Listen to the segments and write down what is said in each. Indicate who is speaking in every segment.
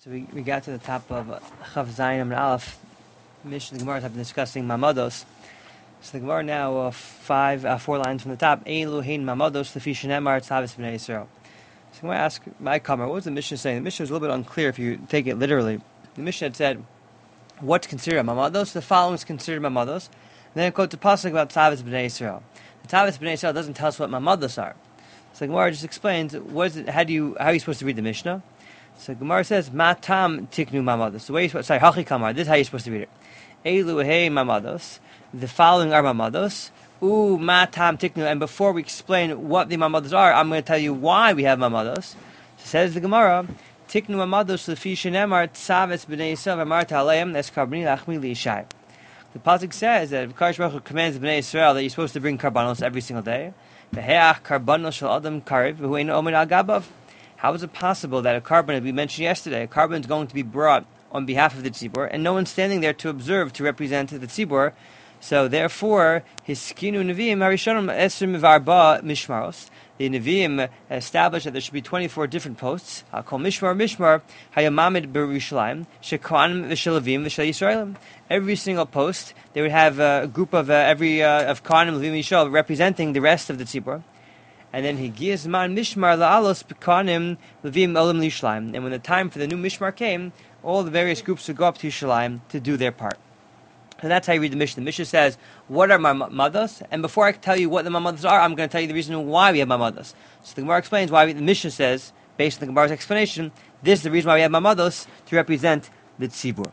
Speaker 1: So we got to the top of Chav Zayin and Aleph. Mishnah, the Gemara have been discussing Mamados. So the Gemara now, 4 lines from the top. Eilu hein Mamados lefi shenemar tzavis b'nei Yisrael. So I'm going to ask my comment, what was the Mishnah saying? The Mishnah was a little bit unclear if you take it literally. The Mishnah had said, what's considered Mamados? The following is considered Mamados. And then it quotes a pasuk about tzavis b'nei Yisrael. The tzavis b'nei Yisrael doesn't tell us what Mamados are. So the Gemara just explains, how are you supposed to read the Mishnah? So Gemara says, "Matam tiknu mamados." The way hachi kamar. This is how you're supposed to read it. Eilu hey mamados. The following are mamados. Matam tiknu. And before we explain what the mamados are, I'm going to tell you why we have mamados. So says the Gemara, tiknu mamados lefi shenemar tzaves b'nei Yisrael v'amarta aleim eskarbni lachmi liishai. The pasuk says that Kadosh Baruch Hu commands b'nei Yisrael that you're supposed to bring karbanos every single day. V'heach karbanos shel adam kariv v'hu ein omen al gabav. How is it possible that a carbon, as we mentioned yesterday, a carbon is going to be brought on behalf of the tzibur, and no one's standing there to observe, to represent the tzibur? So therefore, his skinu neviim harishonim esrim v'arba mishmaros. The neviim established that there should be 24 different posts. Kol mishmar hayamamid b'Yerushalayim shekohanim v'shelavim v'shel Yisraelim. Every single post, they would have a group of of kohanim, levim, Yisrael representing the rest of the tzibur. And then he gives man mishmar la'alos b'kanim levim olim l'Yerushalayim. And when the time for the new mishmar came, all the various groups would go up to Yerushalayim to do their part. So that's how you read the Mishnah. The Mishnah says, what are mamados? And before I tell you what the mamados are, I'm going to tell you the reason why we have mamados. So the Gemara explains why the Mishnah says, based on the Gemara's explanation, this is the reason why we have mamados, to represent the tzibur.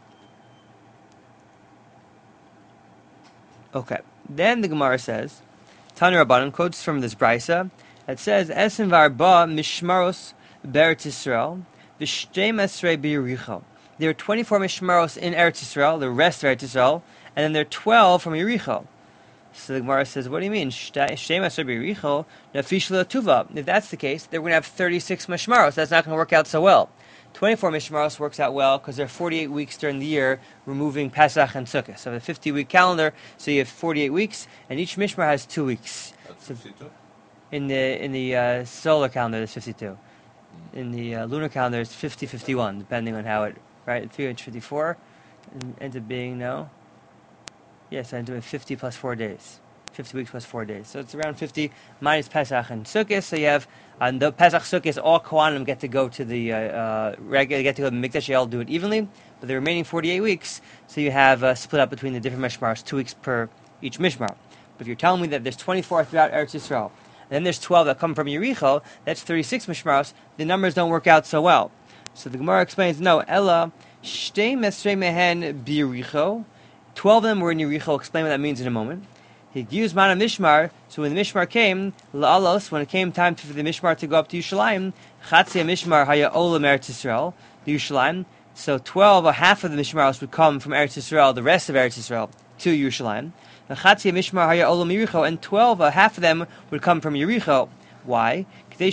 Speaker 1: Okay. Then the Gemara says, Tanu Rabbanan quotes from this brisa, it says, Esim v'arba mishmaros be'eretz Yisrael, v'shteim esrei b'Yericho. There are 24 mishmaros in Eretz Yisrael, the rest of Eretz Yisrael, and then there are 12 from Yericho. So the Gemara says, what do you mean? Shteim esrei b'Yericho, nafish l'tuva. If that's the case, they're going to have 36 mishmaros. That's not going to work out so well. 24 mishmaros works out well because there are 48 weeks during the year, removing Pesach and Sukkot. So a 50-week calendar, so you have 48 weeks, and each mishmar has 2 weeks.
Speaker 2: That's 52?
Speaker 1: In the solar calendar, there's 52. In the lunar calendar, it's 50-51, depending on how it, right? 354 ends up being, no? Yes, I ends up being 50 plus 4 days. 50 weeks plus 4 days. So it's around 50 minus Pesach and Sukkot. So you have, the Pesach Sukkot, all Kohanim get to go to the get to go to the Mikdash. They all do it evenly. But the remaining 48 weeks, so you have split up between the different mishmars, 2 weeks per each mishmar. But if you're telling me that there's 24 throughout Eretz Yisrael, and then there's 12 that come from Yericho, that's 36 mishmaros, the numbers don't work out so well. So the Gemara explains, no, Ella, shtei mesrei mehen b'Yericho, 12 of them were in Yericho. I'll explain what that means in a moment. He used mana mishmar, so when the mishmar came, la'alos, when it came time for the mishmar to go up to Yerushalayim, chatzia mishmar haya olam Eretz Yisrael, the Yerushalayim, so 12 or half of the mishmaros would come from Eretz Yisrael, the rest of Eretz Yisrael, to Yerushalayim. The chatzia mishmar haya olam Yericho, and 12 or half of them would come from Yericho. Why? In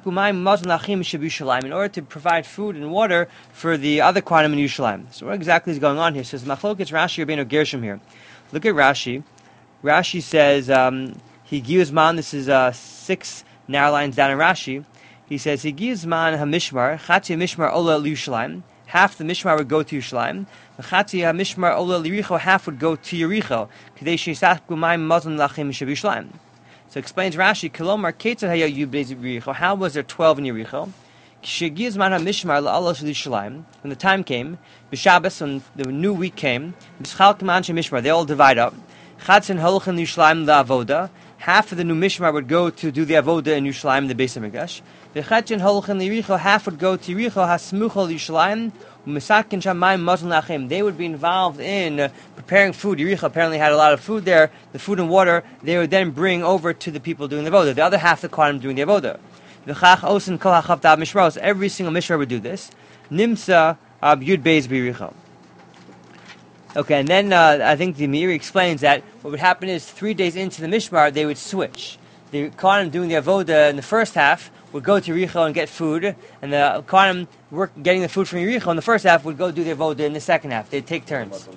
Speaker 1: order to provide food and water for the other Kohanim in Yerushalayim. So what exactly is going on here? It says, Machlokes Rashi Rabbeinu Gershom here. Look at Rashi. Rashi says, he gives man, this is 6 narrow lines down in Rashi. He says, he gives man ha-mishmar, chatzia mishmar ola l'Yerushalayim. Half the mishmar would go to Yerushalayim. Chatzia mishmar ola l'Yericho, half would go to Yericho. K'dei she'yisach b'mayim mazon lachim sheb'Yerushalayim. So explains Rashi, Kilomar Ketzad haya yubez Yericho. How was there 12 in Yericho? Shegiz man ha-mishmar la'alos l'Yerushalayim. When the time came, b'Shabbos, when the new week came, b'schal k'man she-mishmar, they all divide up. Chatzin holchen l'Yerushalayim la'avoda. Half of the new mishmar would go to do the avoda in Yerushalayim, the Beis HaMikdash. V'chatzin holchen l'Yericho, half would go to Yericho, hasmucho l'Yerushalayim. They would be involved in preparing food. Yericho apparently had a lot of food there. The food and water they would then bring over to the people doing the avoda. The other half, the Kohanim doing the avoda. Every single mishmar would do this. Nimsa yud beis b'Yericho. Okay, and then I think the Meiri explains that what would happen is 3 days into the mishmar they would switch. The Kohanim doing the avoda in the first half would go to Yericho and get food, and the Kohanim getting the food from Yericho in the first half would go do the avoda in the second half. They'd take turns.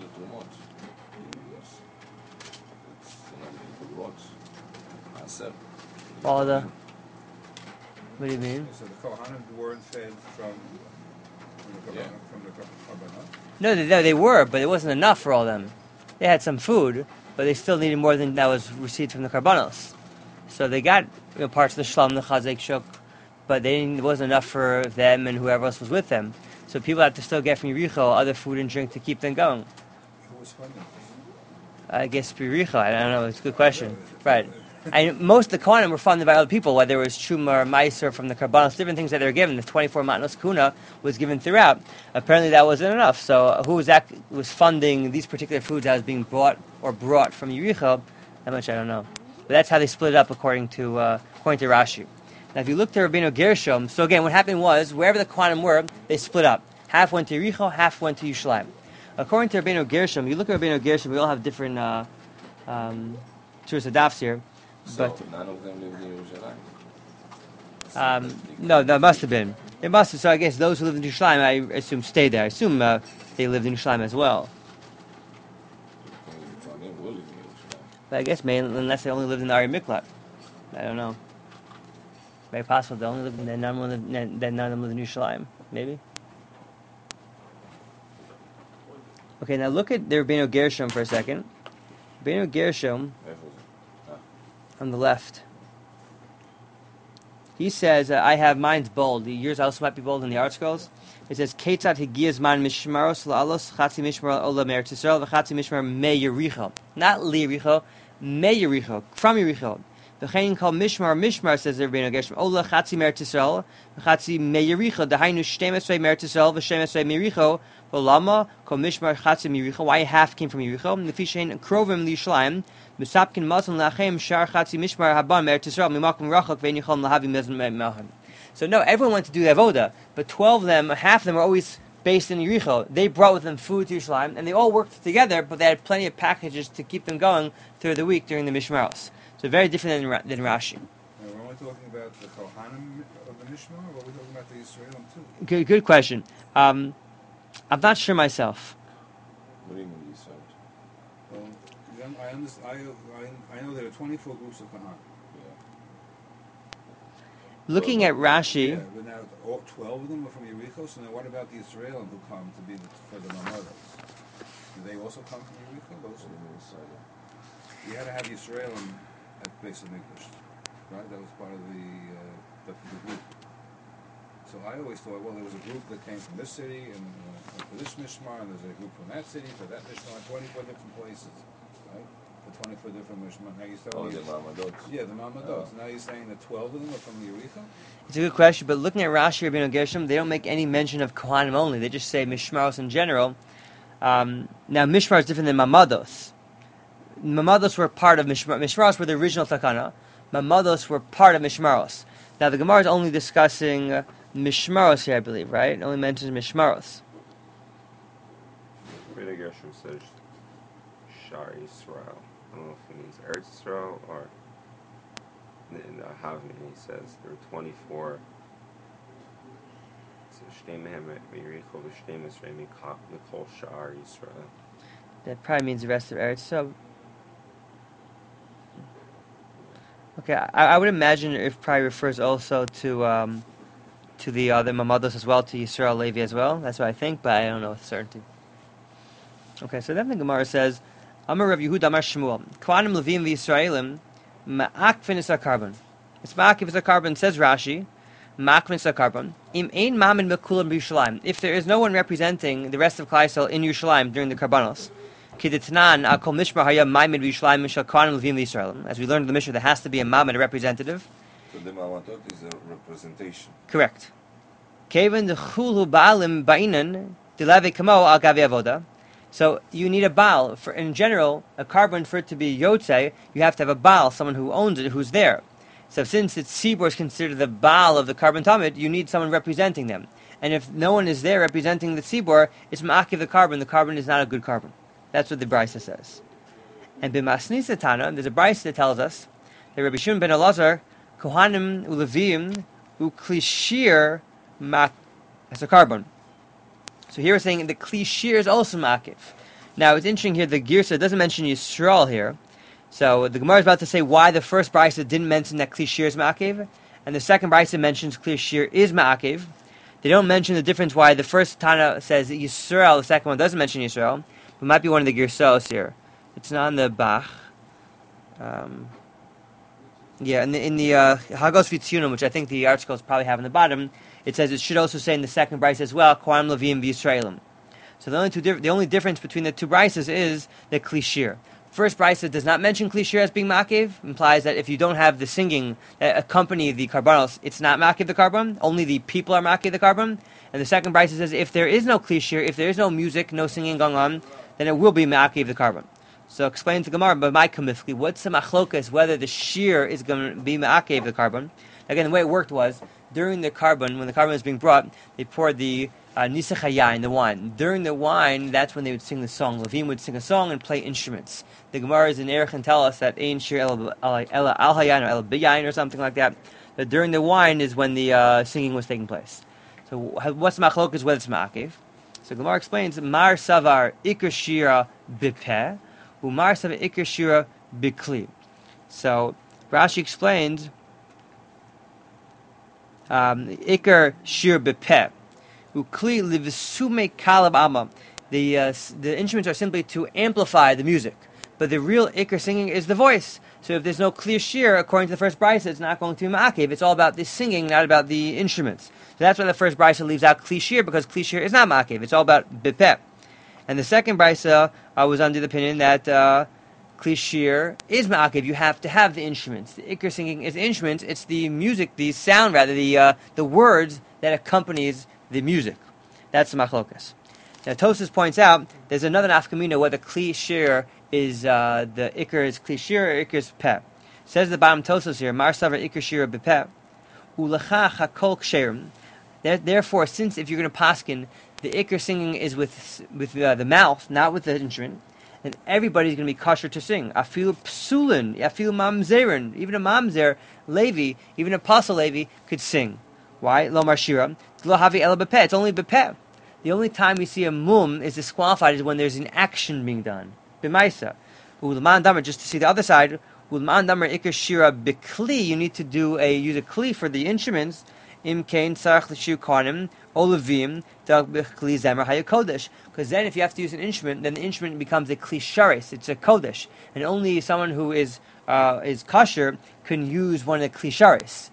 Speaker 1: All the... What do you mean?
Speaker 3: So the Kohanim weren't fed from
Speaker 2: Yeah.
Speaker 3: from the Karbanot?
Speaker 1: No, they were, but it wasn't enough for all of them. They had some food, but they still needed more than that was received from the Karbanos. So they got parts of the Shlom, the Chazek Shuk, but it wasn't enough for them and whoever else was with them. So people had to still get from Yericho other food and drink to keep them going.
Speaker 3: Who was funding?
Speaker 1: I guess Yericho, I don't know, it's a good question. Right. And most of the Kohanim were funded by other people, whether it was Truma or Meiser from the Karbanos, different things that they were given. The 24 Matnos Kuna was given throughout. Apparently that wasn't enough. So who was funding these particular foods that was being brought from Yericho? That much I don't know. But that's how they split it up according to Rashi. Now if you look to Rabbeinu Gershom, so again what happened was, wherever the Kohanim were, they split up. Half went to Yericho, half went to Yerushalayim. According to Rabbeinu Gershom, you look at Rabbeinu Gershom, we all have different Turas Adafs here.
Speaker 2: So
Speaker 1: But
Speaker 2: none of them lived in Yerushalayim.
Speaker 1: no, that must have been. It must have. So I guess those who lived in Yerushalayim, I assume, stayed there. I assume they lived in Yerushalayim as well. But I guess maybe unless they only lived in the Ari Miklat. I don't know. Very possible they only lived in none of them lived in Yerushalayim. Maybe. Okay, now look at the Rabbeinu Gershom for a second. Rabbeinu Gershom on the left. He says, I have mine's bold. Yours also might be bold in the art scrolls. It says, Ketzat higiyaz man mishmaros la'alos chatzi mishmar ola me'eretz Yisrael v'chatzi mishmar me Yericho. Not li Yericho, me Yericho, from Yericho. V'chein kol mishmar, says the Rabbeinu Gershom, ola chatzi me'eretz Yisrael v'chatzi me Yericho, dahainu shtem esrei me'eretz Yisrael v'shem esrei me Yericho, v'lama kol mishmar chatzi me Yericho. Why half came from Yericho? L'fi shein krovim li'Yerushalayim, Misapkin mazon lachem shar chatzi mishmar haban me'eretz Yisrael mimakom rachok ve'en yichol lahavi mezon me'ahem. So no, everyone went to do the avoda, but 12 of them, half of them were always based in Yericho. They brought with them food to Yerushalayim, and they all worked together, but they had plenty of packages to keep them going through the week during the Mishmaros. So very different than Rashi.
Speaker 3: Now, we're only talking about the Kohanim of the Mishmar, or are we talking about the Yisraelim too?
Speaker 1: Good question. I'm not sure myself.
Speaker 2: What do you mean Yisrael?
Speaker 3: Well, then I know there are 24 groups of Kohanim.
Speaker 1: Looking at Rashi,
Speaker 3: Yeah, but now all 12 of them are from Yericho, so now what about the Yisraelim who come to be for the Mamados? Do they also come from Yericho? Those are the Yisraelim. You had to have Yisraelim at Beis Hamikdash, right? That was part of the group. So I always thought, well, there was a group that came from this city and for this Mishmar, and there's a group from that city for that Mishmar, 24 different places, right? For 24 different Mishmar. Now you're
Speaker 2: Oh,
Speaker 3: telling
Speaker 2: the
Speaker 3: me,
Speaker 2: Mamadot.
Speaker 3: yeah, the Mamadot. Now you're saying that 12 of them are from Yericho?
Speaker 1: it's a good question, but looking at Rashi, Rabbeinu Gershom, they don't make any mention of Kohanim only. They just say Mishmaros in general. Now, Mishmar is different than Mamados. Mamados were part of Mishmar. Mishmaros were the original Takana. Mamados were part of Mishmaros. Now, the Gemara is only discussing Mishmaros here, I believe, right? It only mentions Mishmaros.
Speaker 4: Rabbeinu Gershom says Shar Yisrael. I don't know if it means Eretz Yisrael or in the Havni. He says there are 24. So Shtei Mehem Yericho v'Shtei Esrei Mikol Shar Yisrael.
Speaker 1: That probably means the rest of Eretz. So, okay, I would imagine it probably refers also to the other Mamados as well, to Yisrael Levi as well. That's what I think, but I don't know with certainty. Okay, so then the Gemara says, Amar Rav Yehuda Amar Shmuel, Kohanim Levim v'Yisraelim ma'akvin is carbon. It's ma'akvin is carbon, says Rashi. Ma'akvin is carbon. Im ein mamin mekulam b'Yushalayim. If there is no one representing the rest of Klal Yisrael in Yerushalayim during the Karbanos, Kidetnan akol mishmar haya ma'amid b'Yushalayim mishal Kohanim Levim v'Yisraelim. As we learned in the Mishnah, there has to be a ma'amid, a representative.
Speaker 2: So the Mamadot is a representation.
Speaker 1: Correct. Kevan dechulu ba'alim ba'inan dilave kamo al gavi avoda. So you need a Baal. In general, a carbon for it to be Yotze, you have to have a Baal, someone who owns it, who's there. So since it's Tzibor is considered the Baal of the carbon Talmud, you need someone representing them. And if no one is there representing the Tzibor, it's Ma'akiv the carbon is not a good carbon. That's what the Brisa says. And B'masnisa Tana, there's a Brisa that tells us that Rabbi Shimon ben Elazar, Kohanim u'Levim u'Klishir Ma'ak as a carbon. So here we're saying the Klishir is also Ma'akiv. Now it's interesting here, the Girsa doesn't mention Yisrael here. So the Gemara is about to say why the first Brisa didn't mention that Klishir is Ma'akiv, and the second Brisa mentions Klishir is Ma'akiv. They don't mention the difference why the first Tana says Yisrael, the second one doesn't mention Yisrael. It might be one of the Girsos here. It's not in the Bach. Yeah, in the Hagos Vitzunim, which I think the articles probably have in the bottom, it says it should also say in the second brisa as well, Kohanim Levim v'Yisraelim. So the only difference between the two brises is the klishir. First brisa does not mention klishir as being makiv, implies that if you don't have the singing that accompany the karbanos, it's not makiv the karban, only the people are makiv the karban. And the second brisa says if there is no klishir, if there is no music, no singing going on, then it will be makiv the karban. So explain to Gemara, but my kamifli, what's the machlokas, whether the shir is going to be ma'akev the carbon? Again, the way it worked was, during the carbon, when the carbon was being brought, they poured the nisach hayayin, the wine. During the wine, that's when they would sing the song. Levim would sing a song and play instruments. The Gemara is in Erech and tell us that ein shir el hayayin or el biyayin or something like that. That during the wine is when the singing was taking place. So what's the machlokas, whether it's ma'akev? So Gemara explains, mar savar ikar shira bipeh, Umar Sav Ikar Shira Bikli. So Rashi explains Ikar Shir Bipeh. Ukli Livisume Kalab Amma. The instruments are simply to amplify the music, but the real Ikar singing is the voice. So if there's no clear shir, according to the first brisa, it's not going to be ma'akev. It's all about the singing, not about the instruments. So that's why the first brisa leaves out kli shir, because kli shir is not ma'akev. It's all about bipeh. And the second brisa was under the opinion that kli shir is ma'akev. You have to have the instruments. The ikar singing is the instruments. It's the music, the sound rather, the words that accompanies the music. That's the machlokas. Now Tosfos points out there's another nafkamina whether kli shir is the ikar is kli shir or ikar is peh. Says the bottom Tosfos here, mar savar ikar shir bepeh ulacha hakol ksherim. Therefore, since if you're going to paskin, the ikar singing is with the mouth, not with the instrument, and everybody's going to be kosher to sing. Afilu psulin, afilu mamzerin, even a mamzer, Levi, even apostle Levi could sing. Why? Lo marshira, lo havi ela bepeh. It's only bepeh. The only time we see a mum is disqualified is when there's an action being done. B'maisa. Ulman damer, just to see the other side, ulman damer ikar shira b'kli, you need to use a kli for the instruments. Im kain sarach l'shu kohanim olevim dag b'kli zemer hayakodesh. Because then, if you have to use an instrument, then the instrument becomes a kli sharis. It's a kodesh, and only someone who is kosher can use one of the kli sharis.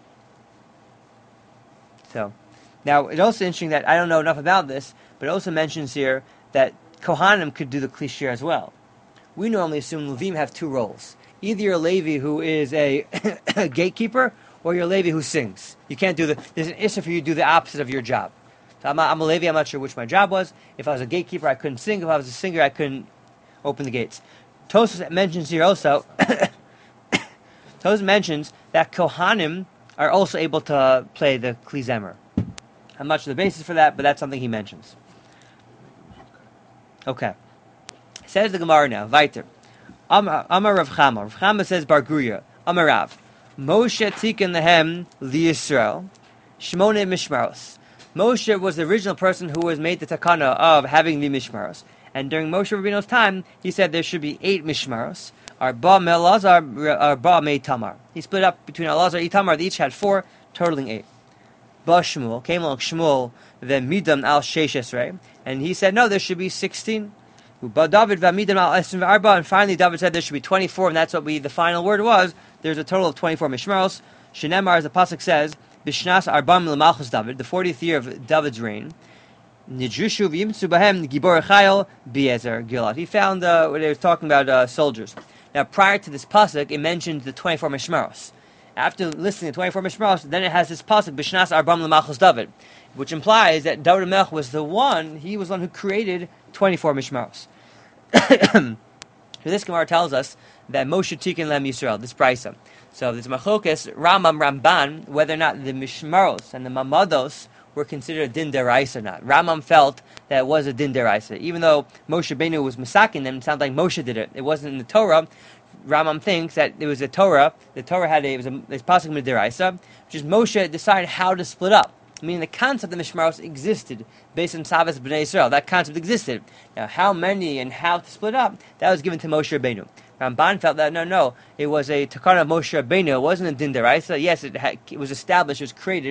Speaker 1: So, now it's also interesting that I don't know enough about this, but it also mentions here that kohanim could do the kli shir as well. We normally assume levim have two roles: either you're a Levi who is a gatekeeper, or you're a Levi who sings. You can't there's an issue for you to do the opposite of your job. So I'm a Levi, I'm not sure which my job was. If I was a gatekeeper, I couldn't sing. If I was a singer, I couldn't open the gates. Tosfos mentions here also, Tosfos mentions that Kohanim are also able to play the Kli Zemer. I'm not sure the basis for that, but that's something he mentions. Okay. Says the Gemara now, Vaiter. Amar Rav Chama. Rav Chama says Bar Guria. Amar Rav. Moshe tiken lehem liYisrael shmone mishmaros. Moshe was the original person who was made the takana of having the mishmaros. And during Moshe Rabbeinu's time, he said there should be 8 mishmaros. Arba me Elazar, arba me Tamar. He split up between Elazar and Tamar. They each had 4, totaling 8. Ba Shmuel, came along Shmuel, then midam al sheish esrei, and he said no, there should be 16. Ba David v'midam al esrei arba, and finally David said there should be 24, and that's what the final word was. There's a total of 24 mishmaros. Shenemar, as the pasuk says, b'shnas arbam l'malchus David, the 40th year of David's reign. Nidrushu v'yimtzu bahem gibor chayil b'ezer Gilad. He found where they were talking about soldiers. Now, prior to this pasuk, it mentioned the 24 mishmaros. After listing the 24 mishmaros, then it has this pasuk b'shnas arbam l'malchus David, which implies that David Melech was the one. He was the one who created 24 mishmaros. So this Gemara tells us that Moshe tiken lem Yisrael, this brisa. So there's machlokas Ramban, whether or not the mishmaros and the mamados were considered a din deraisa or not. Rambam felt that it was a din deraisa, even though Moshe Benu was masakin them. It sounds like Moshe did it. It wasn't in the Torah. Rambam thinks that it was a Torah. The Torah had this pasuk min deraisa, which is Moshe decided how to split up. Meaning the concept of mishmaros existed based on Savas B'nai Yisrael. That concept existed. Now, how many and how to split up, that was given to Moshe Rabbeinu. Ramban felt that no, it was a takana of Moshe Rabbeinu. It wasn't a din deraisa. Yes, it was established, it was created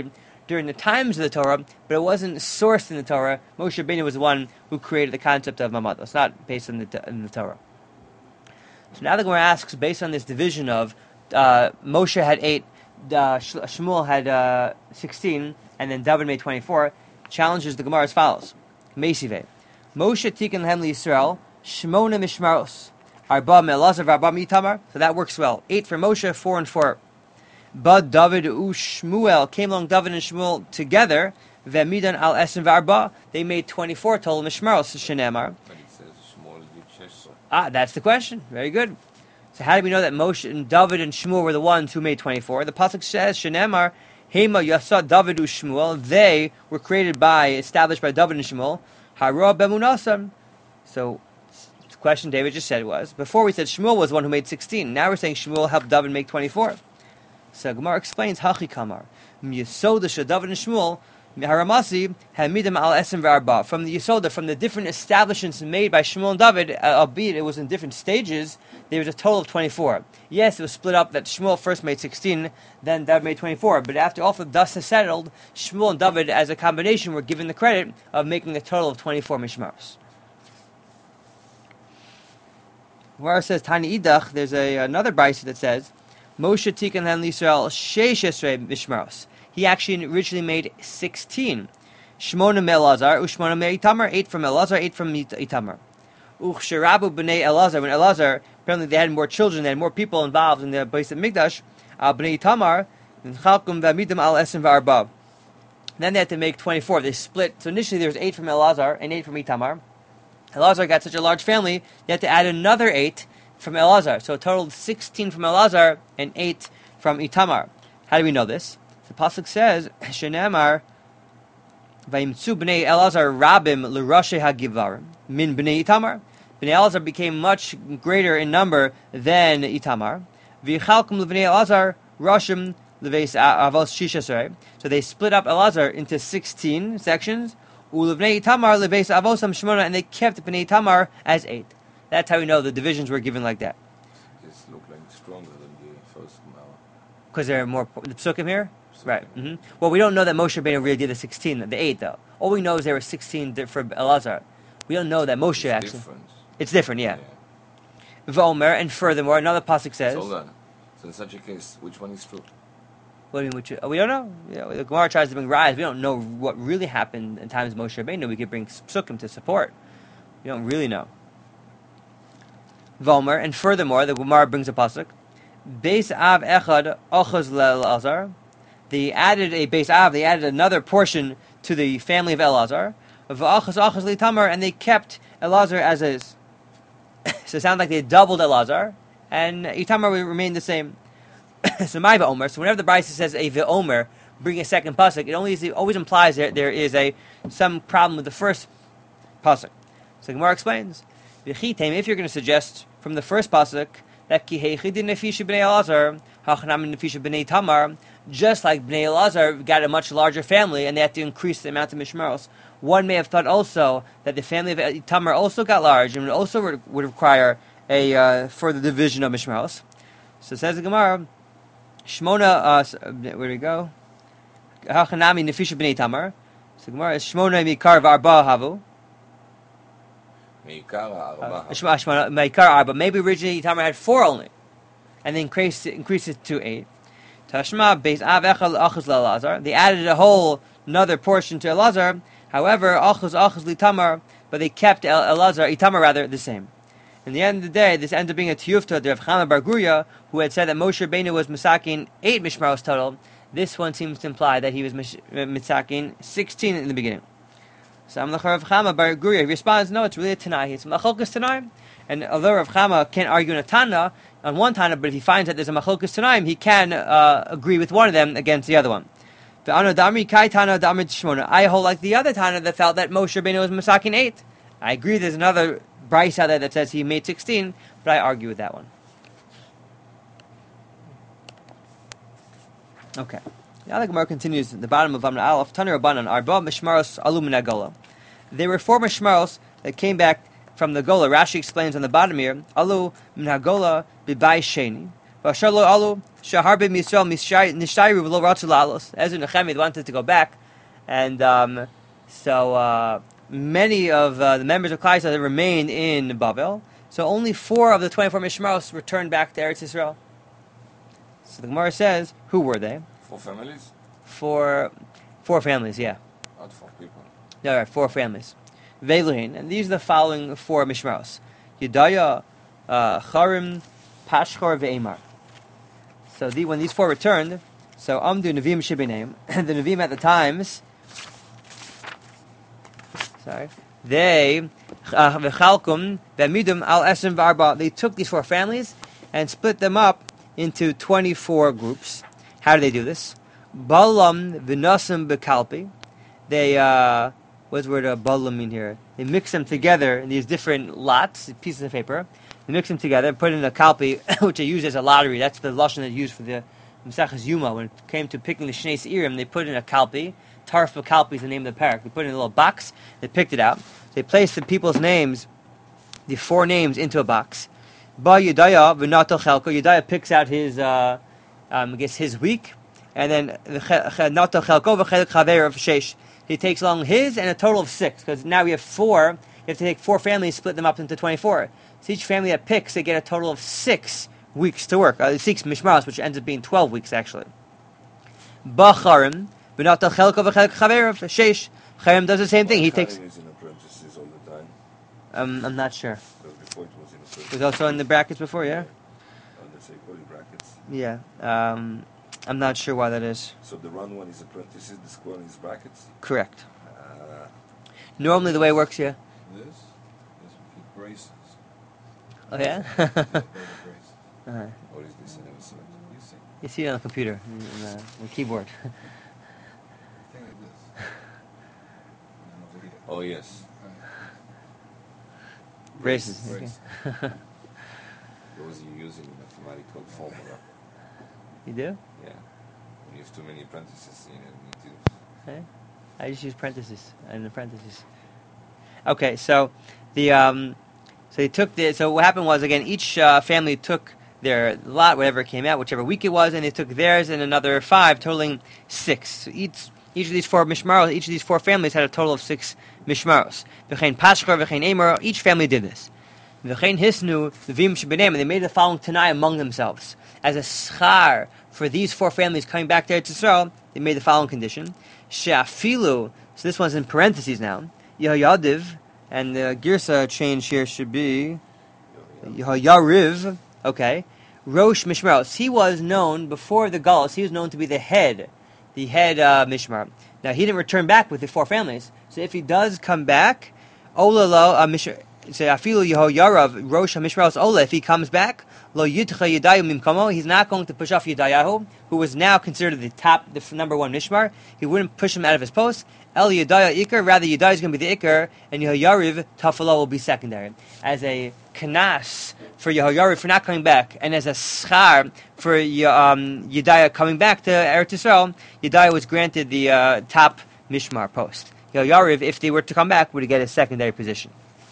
Speaker 1: during the times of the Torah, but it wasn't sourced in the Torah. Moshe Rabbeinu was the one who created the concept of Mamad. It's not based in the Torah. So now the Gemara asks, based on this division of Moshe had 8, Shmuel had 16, and then David made 24, challenges the Gemara as follows. Meisive. Moshe tikkun lehem Yisrael, Shmona mishmaros. Arba me'elazar v'arba mitamar. So that works well. 8 for Moshe, 4 and 4. But David u Shmuel, came along David and Shmuel together, ve'midan al esen v'arba. They made 24 total mishmaros, shenemar.
Speaker 2: But it says Shmuel Yichesha.
Speaker 1: That's the question. Very good. So how do we know that Moshe and David and Shmuel were the ones who made 24? The pasuk says, "Shenemar Hema Yasad David u Shmuel." They were established by David and Shmuel. Hara bemunasam. So the question David just said was, before we said Shmuel was the one who made 16. Now we're saying Shmuel helped David make 24. So Gemara explains, Hachi Kamar. Miyasoda David and Shmuel. Haramasi Hamidam al Esem v'arba. From the Yisoda, from the different establishments made by Shmuel and David, albeit it was in different stages, there was a total of 24. Yes, it was split up that Shmuel first made 16, then David made 24. But after all the dust has settled, Shmuel and David, as a combination, were given the credit of making a total of 24 mishmaros. Where it says Tani Idach, there's another brayso that says Moshe tikkun lehem Yisrael sheish esrei mishmaros. He actually originally made 16. Shmona me'elazar, u'shmona me'itamar, 8 from Elazar, 8 from Itamar. Uchsherabu b'nei Elazar, when Elazar, apparently they had more children, they had more people involved in the Beis Hamikdash, b'nei Itamar, chalkum v'amidam al esen v'arba. Then they had to make 24. They split. So initially there was 8 from Elazar and 8 from Itamar. Elazar got such a large family, they had to add another 8 from Elazar. So a total of 16 from Elazar and 8 from Itamar. How do we know this? The pasuk says, "Shenemar vayimtzu bnei Elazar rabim l'rashi hagivarim min bnei Itamar." Bnei Elazar became much greater in number than Itamar. V'yichalkum l'bnei Elazar rashim l'veis avos shishasrei. So they split up Elazar into 16 sections. U'l'bnei Itamar l'veis avosam shmona, and they kept bnei Itamar as 8. That's how we know the divisions were given like that.
Speaker 2: This look like stronger than the first Gemara.
Speaker 1: Because there are more the psukim here. Right. Mm-hmm. Well, we don't know that Moshe Rabbeinu really did the 16, the 8 though. All we know is there were 16 for Elazar. We don't know that Moshe
Speaker 2: It's
Speaker 1: actually.
Speaker 2: different.
Speaker 1: It's different, yeah. V'omer, and furthermore, another pasuk says.
Speaker 2: So hold on. So in such a case, which one is true?
Speaker 1: What do you mean? We don't know. The Gemara tries to bring rise. We don't know what really happened in times of Moshe Rabbeinu. We could bring psukim to support. We don't really know. V'omer, and furthermore, the Gemara brings a pasuk. Beis av echad ochaz le'Elazar. They added a Beis Av, they added another portion to the family of Elazar. And they kept Elazar as is. So it sounds like they doubled Elazar, and Itamar will remain the same. So my Ve'omer, so whenever the Brisa says a Ve'omer, bring a second pasuk, it always implies that there is some problem with the first pasuk. So Gemara explains, if you're going to suggest from the first pasuk, that just like Bnei Elazar got a much larger family and they had to increase the amount of mishmaros, one may have thought also that the family of Itamar also got large and also would require a further division of mishmaros. So it says the Gemara, Shmona, where do we go? Hachanami nefisha Bnei Itamar. So the Gemara is Shmona mikar v'arba havu. Meikar arba. Maybe originally Itamar had 4 only, and then increased it to 8. Tashma beis av echad achaz le'Elazar. They added a whole another portion to Elazar. However, achaz litamar, but they kept Itamar rather the same. In the end of the day, this ends up being a tiyufta to Rav Chama bar Guria, who had said that Moshe Rabbeinu was misakin 8 mishmaros total. This one seems to imply that he was misakin 16 in the beginning. So Rav Chama bar Guria responds, no, it's really a Tanai. It's Macholkas Tanaim. And although Rav Chama can't argue in a Tana, on one Tana, but if he finds that there's a Macholkas Tanaim, he can agree with one of them against the other one. I hold like the other Tana that felt that Moshe Rabbeinu was misakin 8. I agree there's another Bryce out there that says he made 16, but I argue with that one. Okay. Now the Gemara continues at the bottom of Amna Aleph. Tanu Rabbanan, Arba Mishmaros Alu Min HaGola. There were 4 Mishmaros that came back from the Gola. Rashi explains on the bottom here, Alu Min HaGola Bibai Sheni. V'ashar lo alu shahar be Yisrael nishtayru v'lo ratzu la'alos. Ezra and Nehemiah wanted to go back, and so many of the members of Klal Yisrael remained in Babel. So only 4 of the 24 Mishmaros returned back to Eretz Yisrael. So the Gemara says, who were they?
Speaker 2: 4 families?
Speaker 1: 4 families, yeah.
Speaker 2: Not 4 people.
Speaker 1: All right, 4 families. Veiluhin, and these are the following 4 Mishmaros. Yedaya, Charim, Pashchor, Ve'emar. So when these 4 returned, so Amdu Nevi'im Shibineim, the Nevi'im at the times, they V'chalkum Ve'midum Al Esrim V'arba. They took these 4 families and split them up into 24 groups. How do they do this? Balam V'nasim B'kalpi. They what's the word balam mean here? They mix them together in these different lots, pieces of paper. They mix them together and put it in a kalpi, which they use as a lottery. That's the lashon they used for the Maseches Yuma. When it came to picking the Shnei Seirim, they put it in a kalpi. Tarfa kalpi is the name of the parak. They put it in a little box. They picked it out. They placed the people's names, the 4 names, into a box. Ba Yedaya v'nato chelko. Yedaya picks out his, his week, and then nato chelko v'chelik chaver of sheish. He takes along his and a total of 6, because now we have 4. You have to take 4 families, split them up into 24. So each family that picks, they get a total of 6 weeks to work. 6 mishmaros, which ends up being 12 weeks actually. Bacharim, v'natal chelko v'chelik chaver of sheish. Chaim does the same thing. He takes.
Speaker 2: Is in apprentices all the time.
Speaker 1: I'm not sure.
Speaker 2: Because before it was in apprentices.
Speaker 1: It was also in the brackets before, yeah.
Speaker 2: Let's say curly brackets.
Speaker 1: Yeah. I'm not sure why that is.
Speaker 2: So the round one is apprentices, the square one is brackets.
Speaker 1: Correct. Normally the way it works, yeah.
Speaker 3: This with braces.
Speaker 1: Oh yeah. Uh-huh.
Speaker 2: What is this? I never saw it.
Speaker 3: You see,
Speaker 1: You see it on the computer, on the keyboard.
Speaker 3: thing like this. And over here.
Speaker 2: Oh yes.
Speaker 1: Braces.
Speaker 3: Braces.
Speaker 1: Okay.
Speaker 2: Those you use in mathematical formula.
Speaker 1: You do?
Speaker 2: Yeah. When you have too many apprentices, you need to.
Speaker 1: Okay. I just use parentheses and apprentices. Okay, so the so what happened was, again, each family took their lot, whatever came out, whichever week it was, and they took theirs and another 5, totaling 6. So each of these 4 mishmaros, each of these 4 families had a total of 6 mishmaros. V'chein Pashchor, v'chein Emer, each family did this. V'chein Hisnu, Nevi'im Shebeneim, and they made the following Tanai among themselves. As a schar for these 4 families coming back to Eretz Yisrael, they made the following condition. She'afilu, so this one's in parentheses now, Yehoyadiv, and the Girsa change here should be Yehoyariv, okay, Rosh Mishmaros. He was known, before the Galus, he was known to be the head Mishmar. Now, he didn't return back with the 4 families, so if he does come back, Olalo, Afilu Yehoyarav, Rosh Mishmaros Ola, if he comes back, Lo Yidcha Yedayu Mimkomo, he's not going to push off Yedayahu, who was now considered the number 1 Mishmar. He wouldn't push him out of his post. El Yedaya Iker, rather Yedaya is going to be the Iker, and Yehoyariv, Tafalo, will be secondary. As a kanas for Yehoyariv for not coming back, and as a schar for Yedaya coming back to Eretz Yisrael, Yedaya was granted the top Mishmar post. Yehoyariv, if they were to come back, would get a secondary position.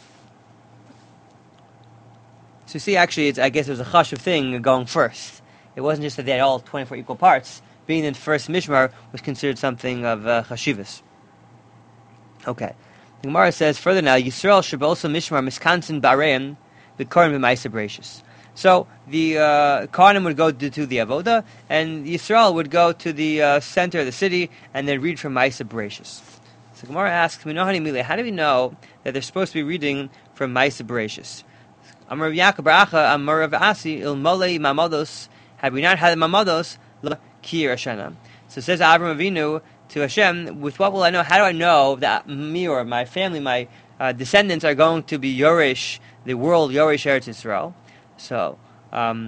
Speaker 1: So see, actually, I guess it was a chashuv thing going first. It wasn't just that they had all 24 equal parts. Being in the first Mishmar was considered something of chashivas. Okay. The Gemara says further now, Yisrael should also Mishmar miskansin ba'areim the Kohanim b'ma'aseh bereishis. So the Kohanim would go to the Avoda, and Yisrael would go to the center of the city and then read from Ma'aseh bereishis. So Gemara asks, how do we know that they're supposed to be reading from Ma'aseh bereishis? Amar Rav Yaakov bar Acha, Amar Rav Asi, Il Molei Mamados, had we not had the Mamados, La Kir Ashana. So says Avram Avinu to Hashem, with what will I know? How do I know that me or my family, my descendants are going to be Yoresh, the world Yoresh Eretz Yisrael? So Amar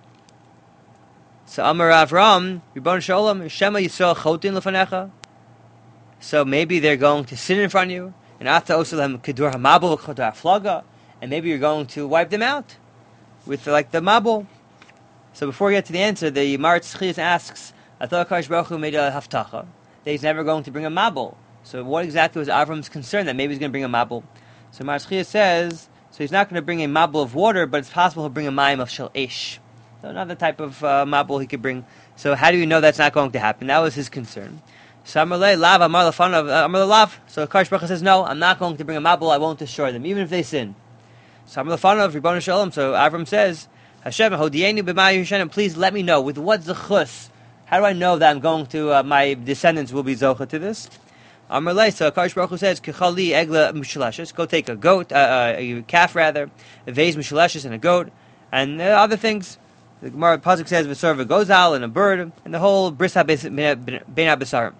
Speaker 1: Avram, Ribbon Shalom, Shema Yisrael Chotin Lefanecha. So maybe they're going to sit in front of you, and Ata Osalem Kedur Hamabel Chotar Flaga. And maybe you're going to wipe them out with like the mabul. So before we get to the answer, the Maritz Chiz asks, I thought Kadosh Baruch Hu made a haftacha that he's never going to bring a mabul. So what exactly was Avram's concern that maybe he's going to bring a mabul? So Maritz Chiz says, so he's not going to bring a mabul of water, but it's possible he'll bring a mayim of shel esh. So another type of mabul he could bring. So how do you know that's not going to happen? That was his concern. So Amarle Lav Amar Lafanav Amar Lav. So Kadosh Baruch Hu says, no, I'm not going to bring a mabul. I won't destroy them, even if they sin. So Amar Lafanav Ribbon Shalom. So Avram says, Hashem Hodienu b'Ma'ay Yushanim. Please let me know with what zechus. How do I know that I'm going to my descendants will be zocha to this? Amar Le. So Kadosh Baruch Hu says, Kechali Egla Mishaleshes. Go take a goat, a calf rather, a vase Mishaleshes and a goat, and other things. The Gemara Pasuk says, "V'serve a gozal and a bird, and the whole brisa bein habesarim."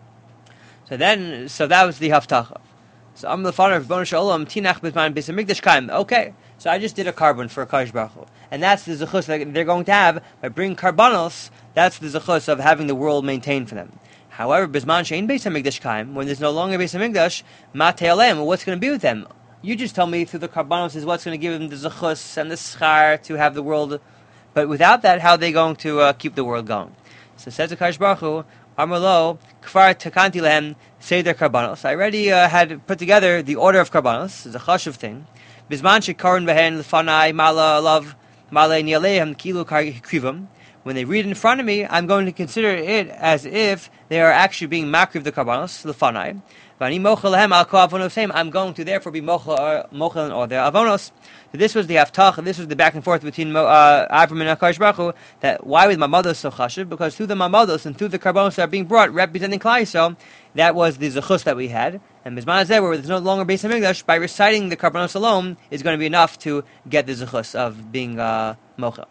Speaker 1: So that was the haftacha. So I'm the father of Ribono Shel Olam tinach b'zman beis hamikdash kaim. Okay, so I just did a carbon for a Kadosh Baruch Hu, and that's the zechus that they're going to have by bringing karbanos. That's the zechus of having the world maintained for them. However, bisman shein beis hamikdash kaim, when there's no longer beis hamikdash, ma te'alem, what's going to be with them? You just tell me through the karbanos is what's going to give them the zechus and the schar to have the world. But without that, how are they going to keep the world going? So says the Kadosh Baruch Hu, Amar kfar takanti lehem seder karbanos. I already had put together the order of karbanos. It's a chashuv thing. Bisman shekaron behen lefanai mala alav mala nialehem kilu krivim. When they read in front of me, I'm going to consider it as if they are actually being makriv the karbanos lefanai. I'm going to therefore be mochel or the avonos. So this was the haftach, this was the back and forth between Avram and Kadosh Baruch Hu, that why was Mamados so chashuv? Because through the Mamados and through the karbonos that are being brought, representing Klal Yisrael, that was the zechus that we had. And Mizman Hazeh, where there's no longer Beis Hamikdash, by reciting the karbonos alone is going to be enough to get the zechus of being mochel.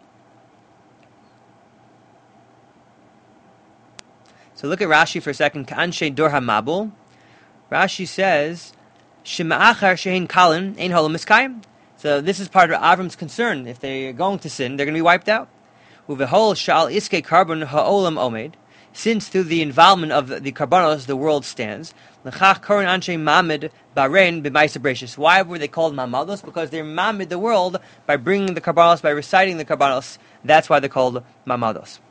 Speaker 1: So look at Rashi for a second. Ka'anshe dor hamabul. Rashi says, Shema'achar shehin kalin ein holam miskayim. So this is part of Avram's concern. If they're going to sin, they're going to be wiped out. Uvehol shal iske karbon ha'olam omed. Since through the involvement of the karbanos, the world stands. L'chach korin anshe mamed barein b'maisa brachus. Why were they called mamados? Because they're mamed the world by bringing the karbanos, by reciting the karbanos. That's why they're called mamados.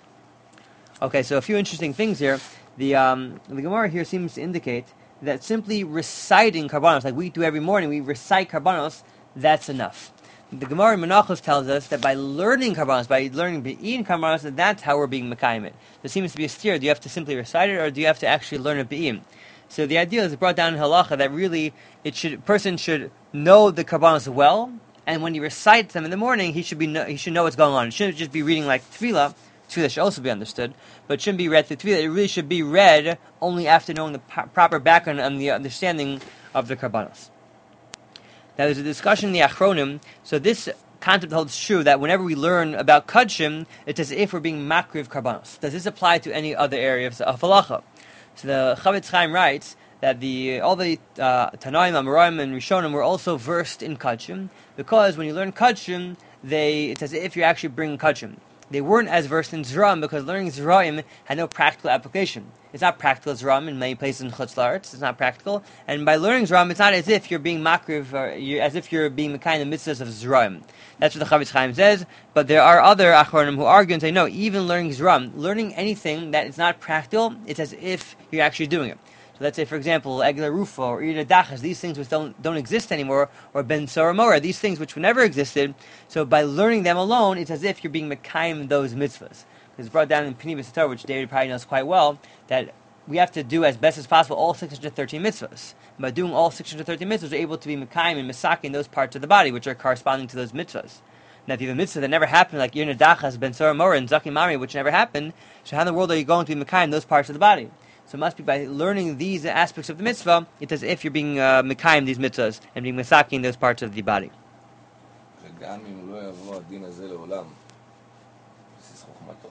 Speaker 1: Okay, so a few interesting things here. The Gemara here seems to indicate that simply reciting karbanos, like we do every morning, we recite karbanos, that's enough. The Gemara in Menachos tells us that by learning karbanos, by learning be'in karbanos, that's how we're being mekayim it. There seems to be a steer. Do you have to simply recite it, or do you have to actually learn a be'in? So the idea is brought down in halacha that really person should know the karbanos well, and when he recites them in the morning, he should know what's going on. It shouldn't just be reading like tefillah. Tefillah should also be understood, but it shouldn't be read through tefillah. It really should be read only after knowing the proper background and the understanding of the karbanos. Now, there's a discussion in the Achronim. So this concept holds true that whenever we learn about Kadshim, it's as if we're being makriv karbanos. Does this apply to any other areas of halacha? So the Chavetz Chaim writes that all the Tanaim, Amoraim, and Rishonim were also versed in Kadshim, because when you learn Kadshim, it's as if you're actually bringing Kadshim. They weren't as versed in Zeraim because learning Zeraim had no practical application. It's not practical as Zeraim in many places in Chutz La'aretz. It's not practical. And by learning Zeraim, it's not as if you're being makriv, as if you're being the kind of mitzvahs of Zeraim. That's what the Chavetz Chaim says. But there are other Achronim who argue and say, no, even learning Zeraim, learning anything that is not practical, it's as if you're actually doing it. So let's say, for example, Egla Rufa or Ida Dachas, these things which don't exist anymore, or Ben Soramora, these things which never existed. So by learning them alone, it's as if you're being mekayim those mitzvahs. It's brought down in Pnimius Torah, which David probably knows quite well, that we have to do as best as possible all 613 mitzvahs. And by doing all 613 mitzvahs, we're able to be mekayim and mesaking those parts of the body which are corresponding to those mitzvahs. Now, if you have a mitzvah that never happened, like Irna Dachas, Ben Soramora, and Zaki Mami, which never happened, so how in the world are you going to be mekayim those parts of the body? So it must be by learning these aspects of the mitzvah, it's as if you're being mekayim these mitzvahs and being mesaking those parts of the body.
Speaker 2: וגם אם לא יבוא הדין הזה לעולם, בסיס חוכמתו.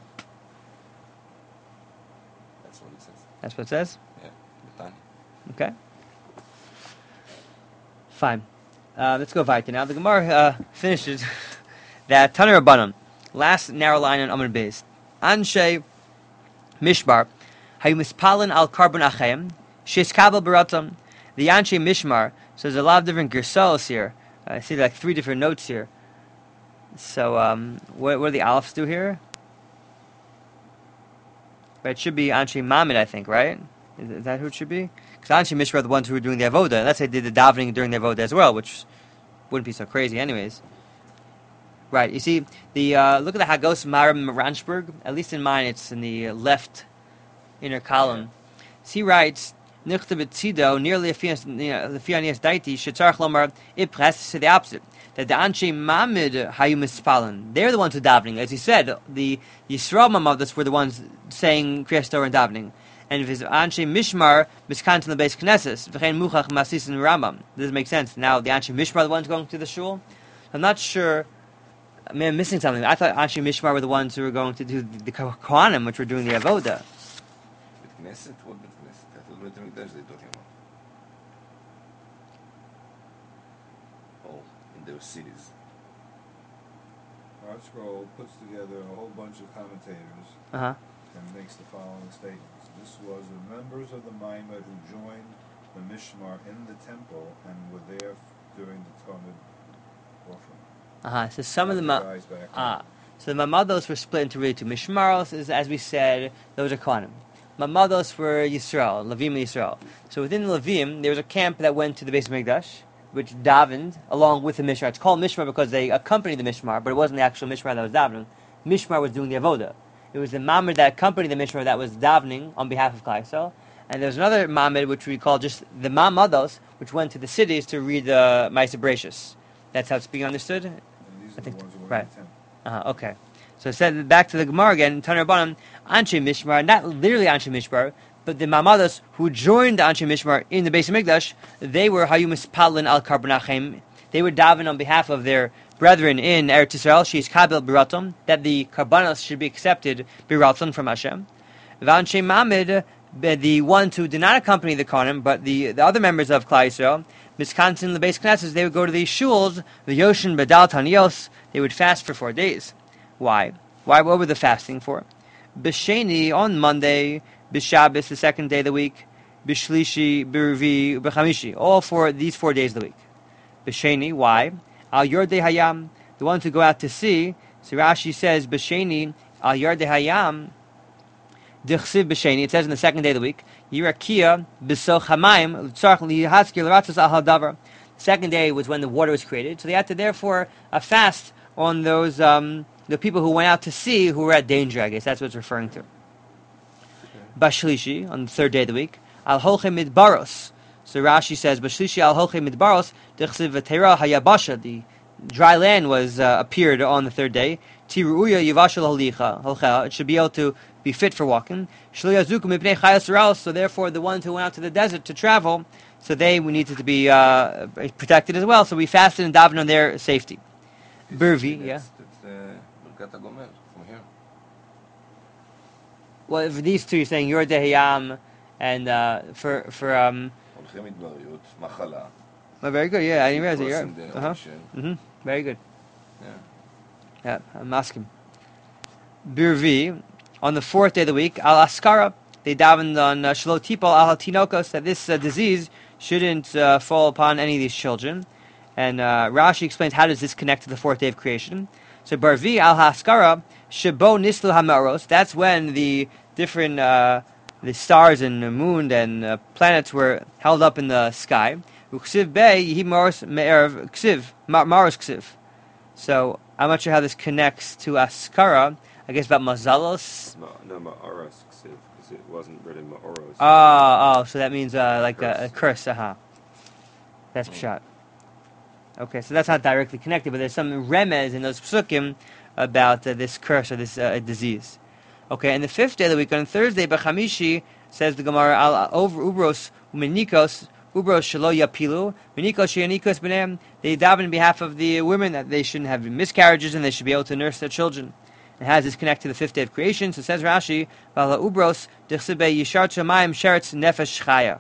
Speaker 2: That's what it says.
Speaker 1: That's what it says?
Speaker 2: Yeah, Tanya.
Speaker 1: Okay. Fine. Let's go weiter. Now the Gemara finishes that Tanur Rabbanan, last narrow line on Amud Beis. Anshe Mishmar, Hayu mispalin al karbon achayim, sheiskabel baratam. The Anshe Mishmar, so there's a lot of different gersos here. I see like 3 different notes here. So what do the Aleph do here? Right, it should be Anshe Mamid, I think, right? Is that who it should be? Because Anshe Mishmar are the ones who were doing the Avodah. Let's say they did the davening during the Avodah as well, which wouldn't be so crazy anyways. Right. You see, the look at the Hagos Maram Ranchberg. At least in mine, it's in the left inner column. So he writes, "Nichta betzido nearly lefianias daiti shetzarch lomar ipres to the opposite. That the Anshe Mamid Hayu Mispalin, they're the ones who davening. As he said, the Yisrael Mamadas were the ones saying Kriyas Torah and davening. And if it's Anshe Mishmar miskantin the base Knesses, v'chein muchach masis and Rambam. Does it make sense? Now the Anshe Mishmar are the ones going to the shul. I'm not sure. I mean, I'm missing something. I thought Anshe Mishmar were the ones who were going to do the Kohanim, which were doing the Avoda.
Speaker 2: בית כנסת? what בית כנסת? כתוב בית המקדש they talking about. Oh, in their cities.
Speaker 3: Art Scroll puts together a whole bunch of commentators
Speaker 1: Uh-huh.
Speaker 3: and makes the following statements. This was the members of the Maimad who joined the Mishmar in the temple and were there during the Talmud offering.
Speaker 1: Uh-huh. So some of the
Speaker 3: Guys back home.
Speaker 1: so the Mamados were split into really two. Mishmaros is, as we said, those are Kohanim. Mamados were Yisrael, Levim and Yisrael. So within the Levim, there was a camp that went to the base of Mikdash, which davened along with the Mishmar. It's called Mishmar because they accompanied the Mishmar, but it wasn't the actual Mishmar that was davening. Mishmar was doing the Avoda. It was the Mamid that accompanied the Mishmar that was davening on behalf of Klal Yisrael. And there was another Mamid, which we call just the Mamados, which went to the cities to read the Ma'aser Bereshis. That's how it's being understood?
Speaker 3: And these are
Speaker 1: I think-
Speaker 3: the ones who were
Speaker 1: right.
Speaker 3: in the temple.
Speaker 1: Okay. So it said back to the Gemara again, Tanur Rabbanan, Anshe Mishmar, not literally Anshe Mishmar, but the Mamados who joined the Anshe Mishmar in the base of Mikdash, they were Hayu Mispalin al Karbonachem. They were daven on behalf of their brethren in Eretz Yisrael, Sheis Kabel Biraton, that the Karbanos should be accepted Biraton from Hashem. Vanshe Mamid, the ones who did not accompany the Kohanim, but the other members of Klal Yisrael, Miskansin, the base Knesses, they would go to these shuls, the Yoshin Bedal Tanios, they would fast for 4 days. Why? What were the fasting for? B'Sheni on Monday, B'Shabbos the second day of the week, B'Shlishi, B'Revi, B'Chamishi, all for these 4 days of the week. B'Sheni, why? Al Yordei Hayam, the ones who go out to sea. So Rashi says B'Sheni, Al Yordei Hayam, D'chsiv B'Sheni, it says in the second day of the week, Yirakia B'Soch Hamayim, Tzarch Lihatzkir L'Ratzos Al Hadavar. The second day was when the water was created, so they had to therefore fast on those the people who went out to sea who were at danger. I guess that's what it's referring to. Bashlishi on the third day of the week, Al Holchem Midbaros. So Rashi says Bashlishi Al Holchem Midbaros D'chsiv V'Teira Hayabasha. The dry land was appeared on the third day. Tiruya Yivashal Holcha. It should be able to be fit for walking. So therefore, the ones who went out to the desert to travel, so we needed to be protected as well. So we fasted and davened on their safety. Burvi, yeah.
Speaker 2: That's Birkat HaGomer from here.
Speaker 1: Well, for these two, you're saying Yor Dehayam, and for
Speaker 2: הולכי מדבריות, מחלה.
Speaker 1: well, very good. Yeah, I didn't realize that.
Speaker 2: crossing the ocean.
Speaker 1: Very good.
Speaker 2: Yeah.
Speaker 1: Yeah, I'm asking. Birvi, on the fourth day of the week, Al Askara, they davened on Shlo Tipol Al Tinokos, that this disease shouldn't fall upon any of these children. And Rashi explains how does this connect to the fourth day of creation. So Barvi Al Haskara, Shabo Nislu HaMaros, that's when the different the stars and the moon and planets were held up in the sky. Uksiv Bey Yihi Maros Me'erev Ksiv, Maros Ksiv. So I'm not sure how this connects to Askara. I guess about Mazalos.
Speaker 4: No, Ma'aros, because it wasn't written Ma'oros.
Speaker 1: Oh, so that means like a curse. That's pshat. Okay, so that's not directly connected, but there's some remez in those psukim about this curse or this disease. Okay, and the fifth day of the week, on Thursday, B'chamishi, says the Gemara, Al over Ubros Umenikos, Ubros Shelo Yapilu, Menikos Sheyanikos B'neim, they daven on behalf of the women that they shouldn't have miscarriages and they should be able to nurse their children. And how does this connect to the fifth day of creation? So says Rashi, Vala Ubros, Dechsibe Yishar Shamayim Sheretz Nefesh Chaya.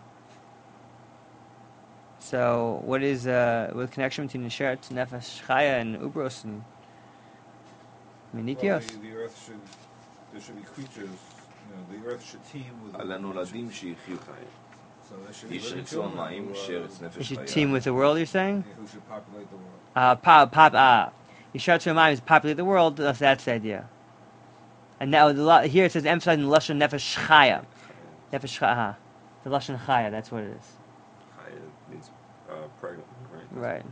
Speaker 1: So, what is the connection between Yisheret Nefesh Chaya and Ubros and Menikios?
Speaker 3: Well, the earth there should be creatures, the earth should teem with
Speaker 2: על הנולדים שיחיו.
Speaker 3: So there should be
Speaker 2: איש
Speaker 3: living
Speaker 2: רצון
Speaker 3: children
Speaker 2: מים, שרץ
Speaker 1: It
Speaker 2: נפש
Speaker 1: should
Speaker 2: חיה.
Speaker 1: team with the world, you're saying?
Speaker 3: who should populate the world.
Speaker 1: Yishar Shamayim is populate the world, that's the idea. And now here it says emphasizing the Lashon Nefesh Chaya. Nefesh Chaya. The Lashon Chaya, that's what it is.
Speaker 4: Chaya means pregnant, right?
Speaker 1: Right.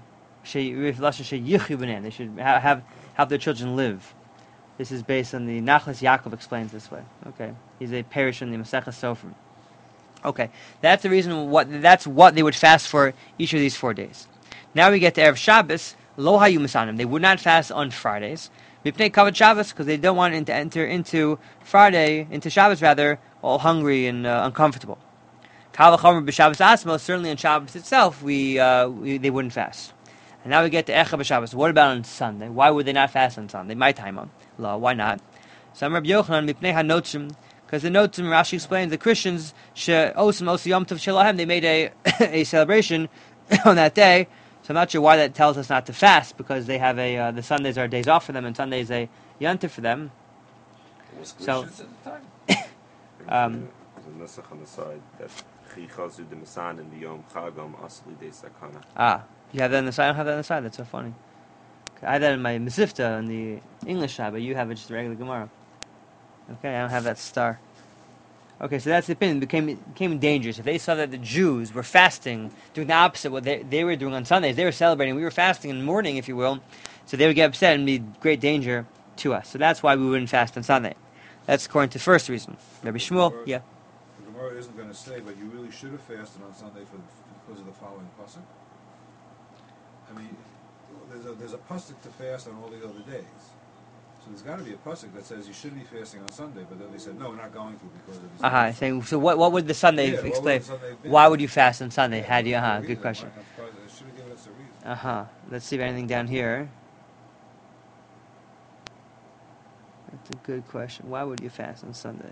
Speaker 1: They should have their children live. This is based on the Nachlas Yaakov explains this way. Okay, he's a parish in the Masechah Sofrim. Okay, that's the reason. That's what they would fast for each of these 4 days. Now we get to Erev Shabbos. Lo hayu misanim. They would not fast on Fridays. Mipnei kavod Shabbos, because they don't want to enter into Shabbos rather, all hungry and uncomfortable. Kal v'chomer b'Shabbos asmo. Certainly on Shabbos itself, they wouldn't fast. And now we get to Echa b'Shabbos. What about on Sunday? Why would they not fast on Sunday? My time on law. Why not? So Rabbi Yochanan mipnei hanotzim. Because the Notzim, Rashi explains, the Christians, they made a celebration on that day. So I'm not sure why that tells us not to fast, because they have the Sundays are days off for them, and Sunday is a yantif for them.
Speaker 2: It was
Speaker 1: So-
Speaker 2: Christians at the time.
Speaker 4: There's a nusach on the side that Chichazu de Masan and Biyom Chagam Asli de Sakana.
Speaker 1: You have that on the side? I don't have that on the side. That's so funny. Okay, I have that in my Mesivta, in the English side, but you have it just regular Gemara. Okay, I don't have that star. Okay, so that's the opinion. It became dangerous. If they saw that the Jews were fasting, doing the opposite what they were doing on Sundays, they were celebrating, we were fasting in the morning, if you will, so they would get upset and be great danger to us. So that's why we wouldn't fast on Sunday. That's according to the first reason. Rabbi Shmuel, yeah.
Speaker 3: The Gemara isn't going to say, but you really should have fasted on Sunday because of the following pasuk. I mean, there's a pasuk to fast on all the other days. So there's got to be a pasuk that says you shouldn't be fasting on Sunday, but then they said, no, we're not going to because of this.
Speaker 1: Saying, so what would the Sunday
Speaker 3: Yeah, what would
Speaker 1: explain?
Speaker 3: the Sunday be?
Speaker 1: Why would you fast on Sunday?
Speaker 3: Yeah,
Speaker 1: How do you,
Speaker 3: there's no
Speaker 1: good
Speaker 3: reason.
Speaker 1: question.
Speaker 3: Right? They should have given us a reason.
Speaker 1: Let's see if anything down here. That's a good question. Why would you fast on Sunday?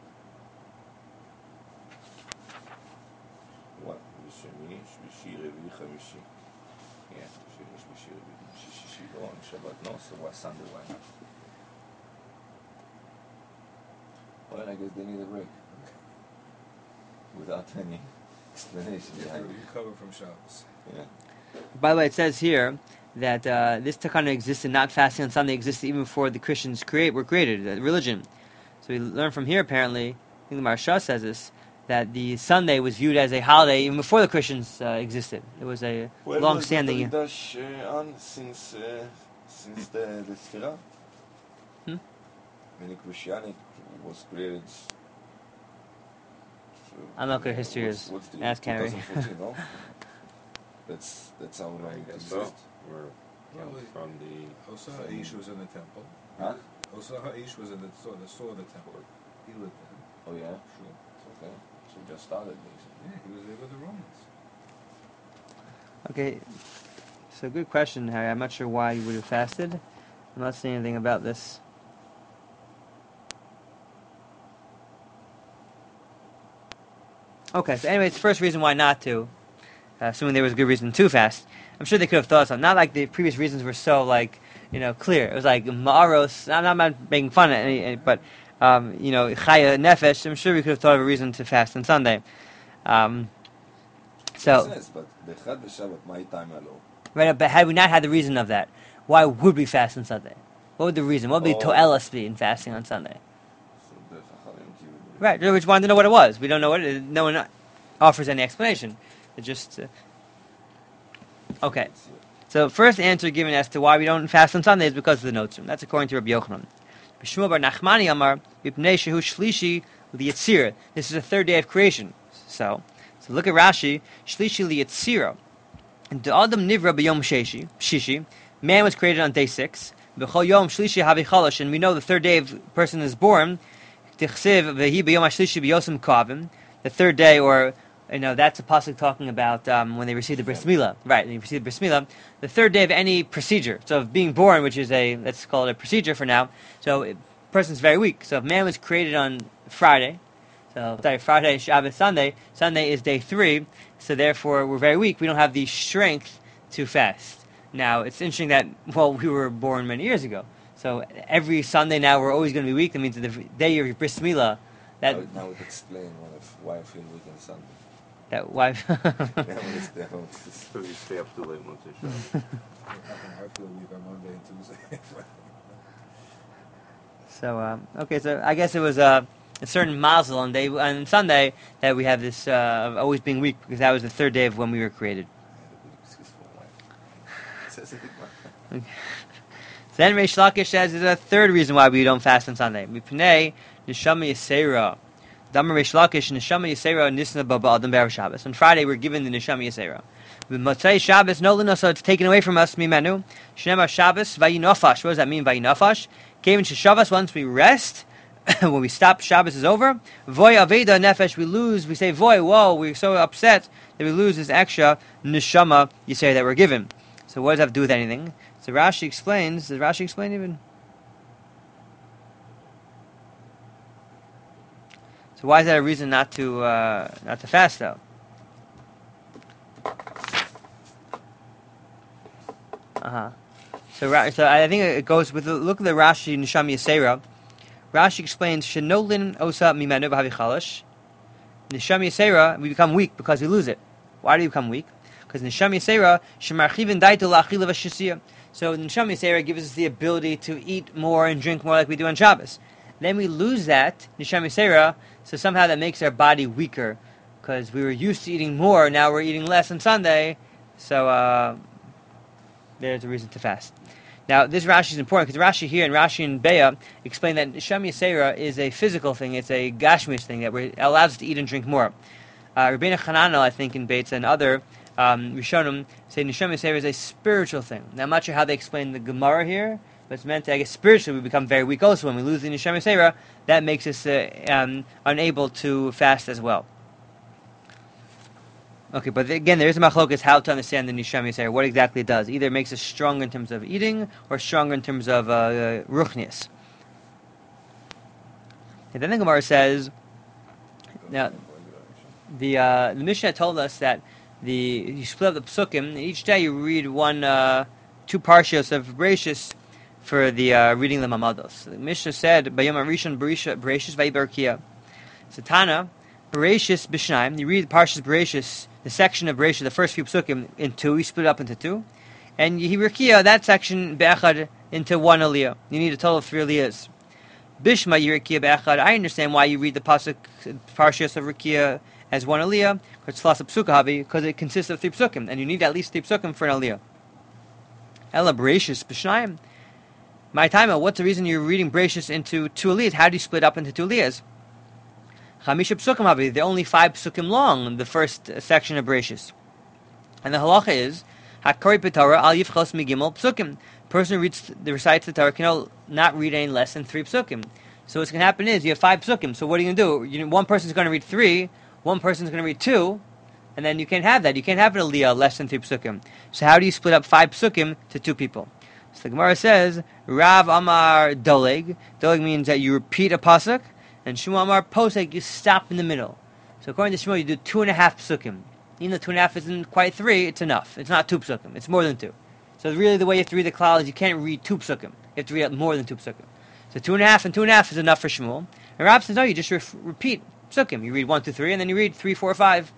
Speaker 2: What? Sheni, Shlishi, Revi, Chavishi. Yeah, Sheni, Shlishi, Revi, Shishi, go on Shabbat. No, so why Sunday? Why not? Well, I guess they need a break. Without any explanation
Speaker 3: You
Speaker 2: behind it.
Speaker 3: recover from Shabbos.
Speaker 2: Yeah.
Speaker 1: By the way, it says here that this takana existed, not fasting on Sunday existed even before the Christians were created, the religion. So we learn from here, apparently, I think the Maharsha says this, that the Sunday was viewed as a holiday even before the Christians existed. It was a long-standing...
Speaker 2: Dash on since the Sfira? Meaning Christianity was created.
Speaker 1: I'm not good at history.
Speaker 2: What's the
Speaker 1: Ask Henry.
Speaker 2: 2014, no? That's how long
Speaker 4: I
Speaker 2: it
Speaker 4: guess so.
Speaker 2: exists.
Speaker 4: We're
Speaker 3: Probably.
Speaker 4: from the
Speaker 3: Osa Haish was in the temple.
Speaker 2: Huh?
Speaker 3: Osa Haish was in saw the temple. He lived there.
Speaker 2: Oh yeah, sure. Okay. So we just started basically.
Speaker 3: Yeah, he was there with the Romans.
Speaker 1: Okay, so good question, Harry. I'm not sure why you would have fasted. I'm not seeing anything about this. Okay, so anyway, it's the first reason why not to, assuming there was a good reason to fast. I'm sure they could have thought of something. Not like the previous reasons were so, clear. It was like Ma'aros, I'm not making fun of any, but, Chaya Nefesh, I'm sure we could have thought of a reason to fast on Sunday.
Speaker 2: Makes sense, but the Chad B'Shabbat, my time alone.
Speaker 1: Right, but had we not had the reason of that, why would we fast on Sunday? What would the reason? What would the to'elas be in fasting on Sunday?
Speaker 2: So the Chachamim give it.
Speaker 1: Right, we just wanted to know what it was. We don't know what it is. No one offers any explanation. It just... Okay. So first answer given as to why we don't fast on Sunday is because of the Notzim. That's according to Rabbi Yochanan. B'Shmuel bar Nachmani Amar, Mipnei shehu shlishi liyitzira. This is the third day of creation. So look at Rashi. Shlishi liyitzira. And the Adam nivra b'yom shishi. Man was created on day 6. B'chol yom shlishi havi chalosh. And we know the third day of person is born. Tichsiv v'hi b'yom hashlishi b'yosem kavim. The third day, or that's a pasuk talking about when they receive the bris milah. Right, they receive the bris milah. The third day of any procedure. So of being born, which is let's call it a procedure for now. So a person's very weak. So if man was created on Friday, Friday, Shabbos, Sunday is day 3. So therefore we're very weak. We don't have the strength to fast. Now it's interesting that we were born many years ago. So every Sunday now we're always going to be weak. That means the day of your bris milah.
Speaker 2: Now it would explain why I feel weak on Sunday.
Speaker 1: That why?
Speaker 4: So you stay up too late once you show.
Speaker 3: I feel weak on Monday and Tuesday.
Speaker 1: So so I guess it was a certain mazel on Sunday that we have this of always being weak because that was the third day of when we were created.
Speaker 2: says the Gemara.
Speaker 1: Then Reish Lakish says there's a third reason why we don't fast on Sunday. Mipnei neshama yisera. Damar Reish Lakish neshama yisera nisna baba adam ber Shabbos. On Friday we're given the neshama yisera. With Motzei Shabbos no lino, so it's taken away from us. Mimenu Shnema Shabbos vayinafash. What does that mean? Vayinafash. Came into Shabbos once we rest. When we stop, Shabbos is over. Voy aveda nefesh. We lose. We say voy. Whoa! We're so upset that we lose this extra neshama yisera that we're given. So what does that have to do with anything? So Rashi explains. Does Rashi explain even? So why is that a reason not to fast though? So I think it goes with look at the Rashi Neshama Yisera. Rashi explains Shenolin Osa Mimenu B'Havi Chalash. Neshama Yisera, we become weak because we lose it. Why do we become weak? Because Neshama Yisera Shemarchivin Daitu La'achil V'Shisiya. So Neshama Yisera gives us the ability to eat more and drink more like we do on Shabbos. Then we lose that Neshama Yisera, so somehow that makes our body weaker because we were used to eating more. Now we're eating less on Sunday, so there's a reason to fast. Now this Rashi is important because Rashi here and Rashi in Beya explain that Neshama Yisera is a physical thing. It's a gashmish thing that allows us to eat and drink more. Rabbeinu Chananel, I think in Beitza and other Rishonim say Neshama Yisera is a spiritual thing. Now I'm not sure how they explain the Gemara here, but it's meant to, I guess, spiritually we become very weak also. When we lose the Neshama Yisera, that makes us unable to fast as well. Okay, but again, there is a machlokas how to understand the Neshama Yisera, what exactly it does. Either it makes us stronger in terms of eating, or stronger in terms of ruchnius. And then the Gemara says, now, the Mishnah told us that you split up the psukim, and each day you read two parshios of Bereshis for the reading the Mamados. So the Mishnah said, Bayom Arishon Bereshis Vayiberkia. Satana, Bereshis B'Shnaim, you read Parshas Bereshis, the section of Bereshis, the first few psukim, in two, you split it up into two. And Yihirkia, that section, Be'echad, into one aliyah. You need a total of 3 aliyahs. Bishma Yirikia Be'echad, I understand why you read the Pasuk, Parshas of Rikia as one aliyah, because it consists of 3 psukim, and you need at least 3 psukim for an aliyah. Ela Bereshis B'Shnaim. My time, what's the reason you're reading Bereshis into 2 aliyahs? How do you split up into 2 aliyahs? Chamisha psukim havi. They're only 5 psukim long, the first section of Bereshis. And the halacha is hakori b'Torah al yifchos migimel psukim. Person who recites the Torah can not read any less than 3 psukim. So what's going to happen is you have 5 psukim. So what are you going to do? One person's going to read 3, one person's going to read 2, and then you can't have that. You can't have an aliyah less than 3 psukim. So how do you split up 5 psukim to 2 people? So the Gemara says Rav Amar Doleg. Doleg means that you repeat a pasuk. And Shmuel Amar Posek, you stop in the middle. So according to Shmuel, you do 2.5 psukim. Even though 2.5 isn't quite 3, it's enough. It's not 2 psukim. It's more than 2. So really the way you have to read the klal is you can't read 2 psukim. You have to read more than 2 psukim. So 2.5 and 2.5 is enough for Shmuel. And Rab says, no, you just repeat psukim. You read 1, 2, 3, and then you read 3, 4, 5.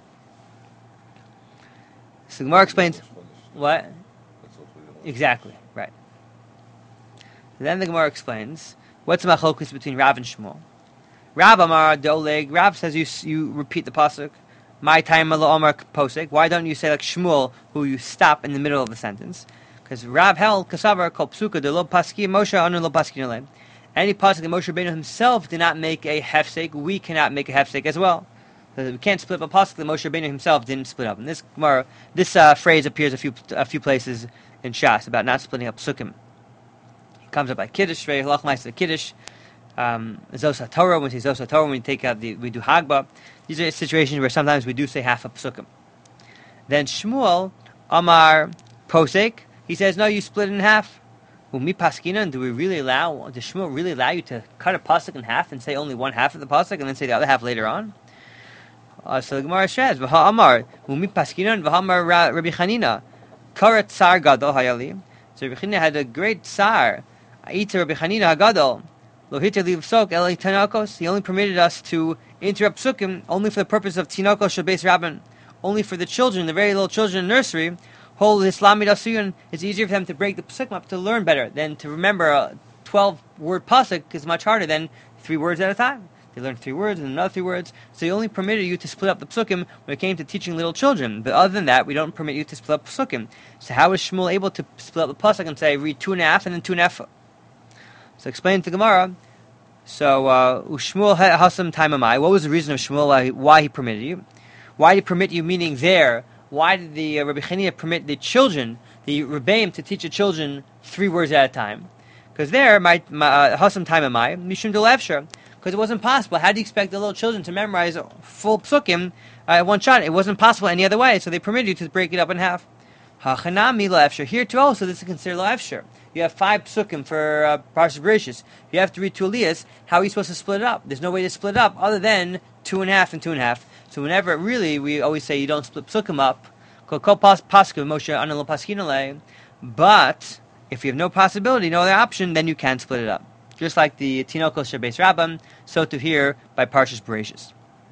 Speaker 1: So Gemara explains, what? Exactly, right. Then the Gemara explains, what's the machlokus between Rav and Shmuel? Rav Amar Doleg. Rav says you repeat the pasuk. My time Amar Posek. Why don't you say like Shmuel, who you stop in the middle of the sentence? Because Rav held Kasavar Kol Psuka de Lo Paski Moshe Anu Lo Paski Nolem. Any pasuk that Moshe Rabbeinu himself did not make a hefsek, we cannot make a hefsek as well. So we can't split up a pasuk that Moshe Rabbeinu himself didn't split up. And this Gemara, this phrase appears a few places in Shas about not splitting up psukim. It comes up by Kiddush, Halach Ma'aseh Kiddush. Zos HaTorah, when we say Zos HaTorah, when we take out we do Hagbah. These are situations where sometimes we do say half a psukim. Then Shmuel, Amar Posek, he says, no, you split it in half. Umi Paskinan, does Shmuel really allow you to cut a pasuk in half and say only 1/2 of the pasuk and then say the other half later on? So the Gemara says, V'ha Amar, Umi Paskinan, V'ha Amar Rabbi Chanina, Karat Tsar Gadol Hayali. So Rabbi Chanina had a great tsar, Aita Rabbi Chanina HaGadol, He only permitted us to interrupt psukim only for the purpose of tinokos shabes rabban, only for the children, the very little children in nursery. Whole Islamid asuyun, it's easier for them to break the psukim up to learn better than to remember a 12-word pasuk is much harder than 3 words at a time. They learned 3 words and another 3 words. So he only permitted you to split up the psukim when it came to teaching little children. But other than that, we don't permit you to split up psukim. So how is Shmuel able to split up the pasuk and say, read 2.5 and then 2.5? So explain to Gemara. So, Shmuel hasam taimamai. What was the reason of Shmuel why he permitted you? Why did he permit you, meaning there? Why did the Rabbi Chanina permit the children, the Rebbeim, to teach the children 3 words at a time? Because there, hasam taimamai, mishum delevsher. Because it wasn't possible. How do you expect the little children to memorize full psukim at one shot? It wasn't possible any other way, so they permitted you to break it up in half. Hachanami lefsher. Here too also, this is considered lefsher. You have 5 psukim for Parshas Bereshis. You have to read 2 aliyahs. How are you supposed to split it up? There's no way to split it up other than 2.5 and 2.5. So whenever, really, we always say you don't split psukim up. But if you have no possibility, no other option, then you can split it up. Just like the Tinokos Shabes Rabbam, so to here by Parshas Bereshis.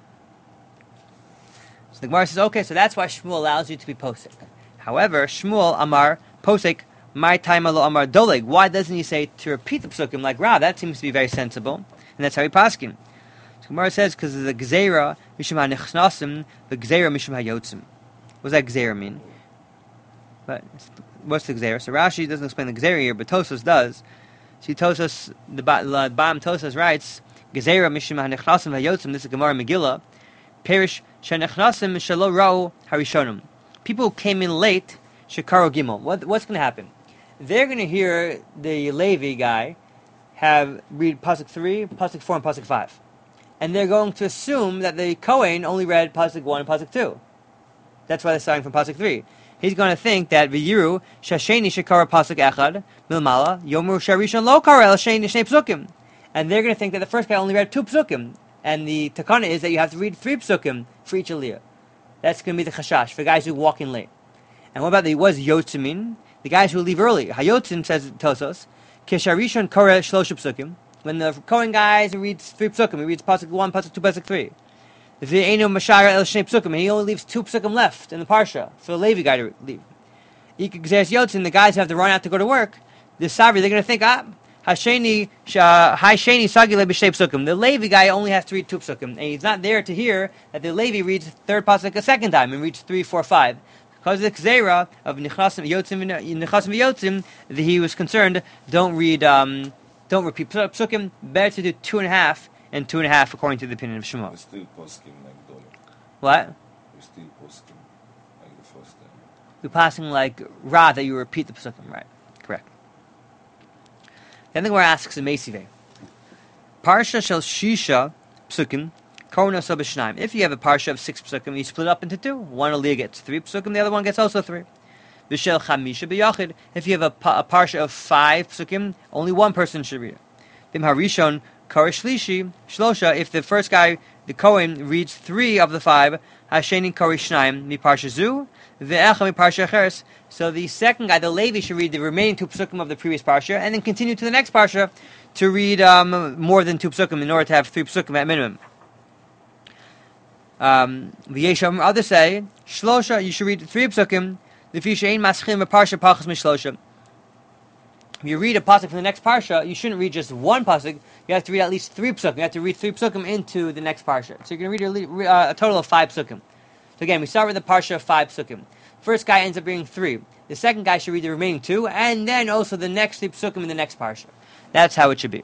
Speaker 1: So the Gemara says, okay, so that's why Shmuel allows you to be posek. However, Shmuel Amar posek my time alo Amar doleg. Why doesn't he say to repeat the psukim like Rav? That seems to be very sensible, and that's how he paskin. So Gemara says because of the gzeira mishum hanichnasim, the gzeira mishum hayotzim. What does that gzeira mean? But what's the gzeira? So Rashi doesn't explain the gzeira here, but Tosas does. See, Tosas, the Bam Tosas writes, gzeira mishum hanichnasim hayotzim. This is Gemara Megillah. Perish shenechnasim shelo ra'u harishonim. People who came in late, shekaro gimel. What's going to happen? They're going to hear the Levi guy read pasuk 3, pasuk 4, and pasuk 5, and they're going to assume that the Kohen only read pasuk 1 and pasuk 2. That's why they're starting from pasuk 3. He's going to think that v'yiru shasheni shekara pasuk echad milmala yomu sharishon lo kara el sheni shnei psukim, and they're going to think that the first guy only read 2 psukim, and the takana is that you have to read 3 psukim for each aliyah. That's going to be the chashash for guys who walk in late. And what about yotzimin? The guys who leave early. Hayotzim, says Tosos, Kesharishon Koreh Shlosh Psukim. When the Kohen guys reads 3 psukim, he reads pasuk 1, pasuk 2, pasuk 3. V'einu Mashara El Shnei Psukim, he only leaves 2 psukim left in the parsha for the Levi guy to leave. Ikegzeres Yotzim, the guys who have to run out to go to work. The Savri, they're going to think, Hasheni Sagile B'Shnei Psukim. The Levi guy only has to read 2 psukim, and he's not there to hear that the Levi reads 3rd pasuk a second time and reads 3, 4, 5. Because of the Kzera of Nichasim V'Yotzim, he was concerned, don't repeat psukim, better to do 2.5 and 2.5 according to the opinion of Shmuel.
Speaker 2: We still poskim like Doler.
Speaker 1: What?
Speaker 2: We still poskim like the first time.
Speaker 1: You're passing like Ra, that you repeat the psukim, right? Correct. Then the Gemara asks the Meisive. Parsha shel Shisha psukim, if you have a parsha of 6 psukim, you split up into 2. One aliyah gets 3 psukim, the other one gets also 3. V'shel chamisha b'yachid. If you have a parsha of 5 psukim, only one person should read it. Bim harishon karish shlishi shlosha. If the first guy, the Kohen, reads 3 of the 5, hasheni karish shnayim mi parsha zu ve'echa mi parsha acheres. So the second guy, the Levi, should read the remaining 2 psukim of the previous parsha, and then continue to the next parsha to read more than 2 psukim in order to have 3 psukim at minimum. V'yesham, others say shlosha, you should read 3 psukim. L'fisha ein maschim a parsha pachas mishlosha. If you read a pasuk from the next parsha, you shouldn't read just 1 pasuk. You have to read at least 3 psukim. You have to read 3 psukim into the next parsha. So you're going to read a total of 5 psukim. So again, we start with the parsha of 5 psukim. First guy ends up reading 3. The second guy should read the remaining 2, and then also the next 3 psukim in the next parsha. That's how it should be.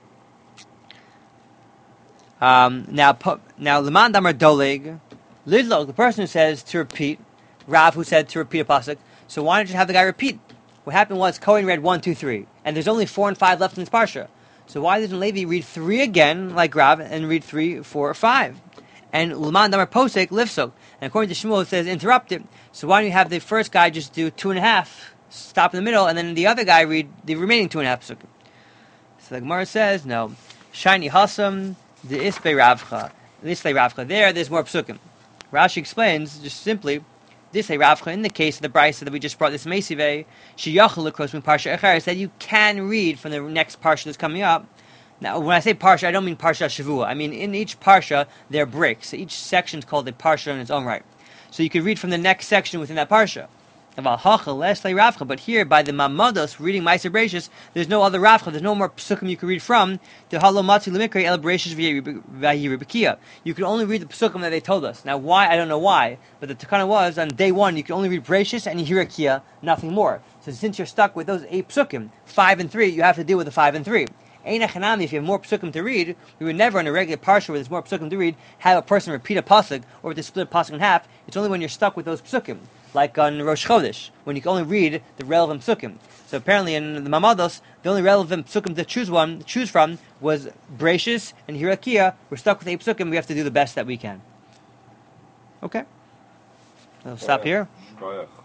Speaker 1: Now, Leman Damar Doleg, Lidlo, the person who says to repeat, Rav who said to repeat a pasuk. So why don't you have the guy repeat? What happened was Kohen read 1, 2, 3, and there's only 4 and 5 left in this parsha. So why doesn't Levi read 3 again, like Rav, and read 3, 4, 5? And Leman Damar Posek Livsok, and according to Shmuel it says interrupt it. So why don't you have the first guy just do 2.5, stop in the middle, and then the other guy read the remaining 2.5 psukim? So the Gemara says no. Shiny Hasam. The Ispe Ravcha. There's more psukim. Rashi explains just simply, this Ravcha, in the case of the brisa that we just brought, this Meisive, Sheyachal L'Kros Min Parsha Echeres, that you can read from the next parsha that's coming up. Now, when I say parsha, I don't mean Parsha Shavua. I mean, in each parsha, there are breaks. So each section is called a parsha in its own right. So you could read from the next section within that parsha. But here, by the Mamados, reading Meiser Bereshis, there's no other Ravcha, there's no more psukim you can read from. The Halomatzi Lemikri El Bereshis V'Yirebekia. You can only read the psukim that they told us. Now, why? I don't know why. But the Takana was, on day one, you can only read Bereshis and Yirakia, nothing more. So since you're stuck with those 8 psukim, 5 and 3, you have to deal with the 5 and 3. Ein Echanami, if you have more psukim to read, we would never, in a regular parsha where there's more psukim to read, have a person repeat a pasuk, or to split a pasuk in half. It's only when you're stuck with those psukim. Like on Rosh Chodesh, when you can only read the relevant psukim. So apparently in the Mamados, the only relevant psukim to choose from was Bereshis and Hirakia. We're stuck with 8 psukim, we have to do the best that we can. Okay. We'll stop here.
Speaker 2: Shkoyach.